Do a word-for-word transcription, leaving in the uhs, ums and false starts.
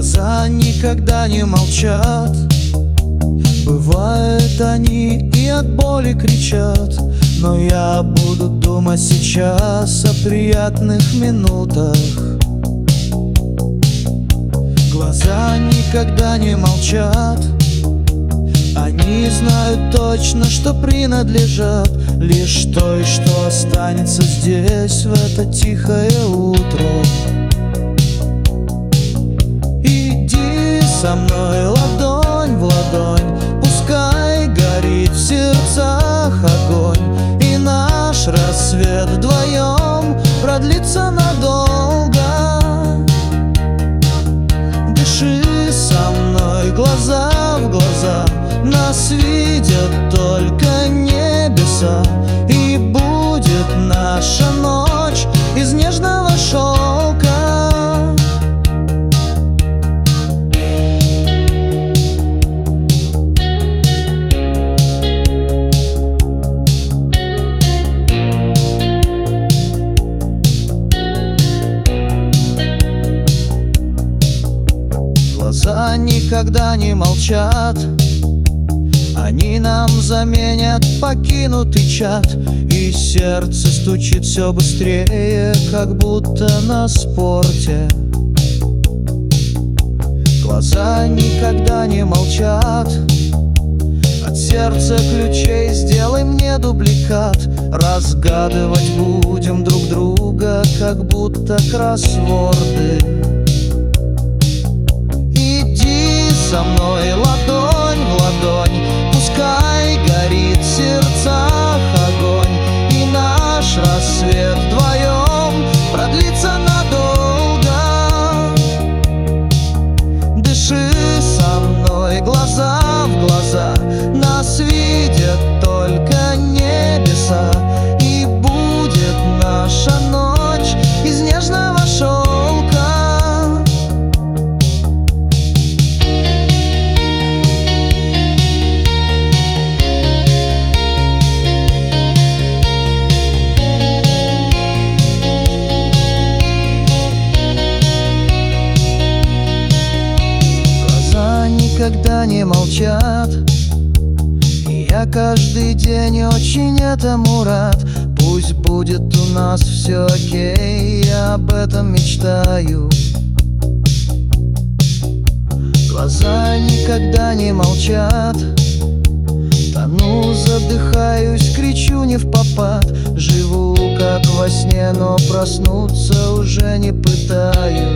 Глаза никогда не молчат. Бывает, они и от боли кричат, но я буду думать сейчас о приятных минутах. Глаза никогда не молчат. Они знают точно, что принадлежат лишь той, что останется здесь в это тихое утро. Иди со мной ладонь в ладонь, пускай горит в сердцах огонь, и наш рассвет вдвоем продлится надолго. Дыши со мной глаза в глаза, нас видят только небеса, и будет наша ночь из нежного шелка. Глаза никогда не молчат. Они нам заменят покинутый чат, и сердце стучит все быстрее, как будто на спорте. Глаза никогда не молчат. От сердца ключей сделай мне дубликат. Разгадывать будем друг друга, как будто кроссворды. Иди со мной ладонь в ладонь, пускай горит в сердцах огонь, и наш рассвет вдвоем продлится надолго. Дыши со мной глаза в глаза, нас видят только небеса, и будет наша ночь из нежного шелка. Никогда не молчат. И я каждый день очень этому рад. Пусть будет у нас все окей, я об этом мечтаю. Глаза никогда не молчат. Тону, задыхаюсь, кричу не впопад. Живу как во сне, но проснуться уже не пытаюсь.